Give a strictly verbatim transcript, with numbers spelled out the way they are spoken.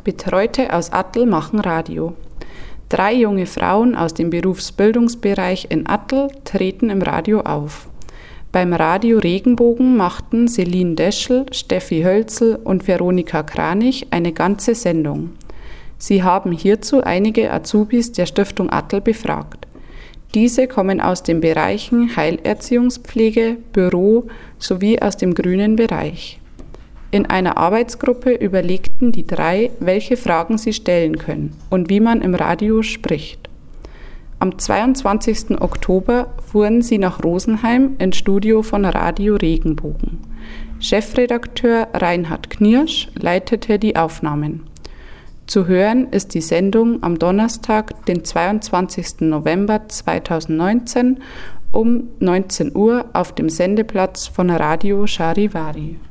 Betreute aus Attl machen Radio. Drei junge Frauen aus dem Berufsbildungsbereich in Attl treten im Radio auf. Beim Radio Regenbogen machten Celine Deschel, Steffi Hölzel und Veronika Kranich eine ganze Sendung. Sie haben hierzu einige Azubis der Stiftung Attl befragt. Diese kommen aus den Bereichen Heilerziehungspflege, Büro sowie aus dem grünen Bereich. In einer Arbeitsgruppe überlegten die drei, welche Fragen sie stellen können und wie man im Radio spricht. Am zweiundzwanzigsten Oktober fuhren sie nach Rosenheim ins Studio von Radio Regenbogen. Chefredakteur Reinhard Knirsch leitete die Aufnahmen. Zu hören ist die Sendung am Donnerstag, den zweiundzwanzigsten November zweitausendneunzehn um neunzehn Uhr auf dem Sendeplatz von Radio Charivari.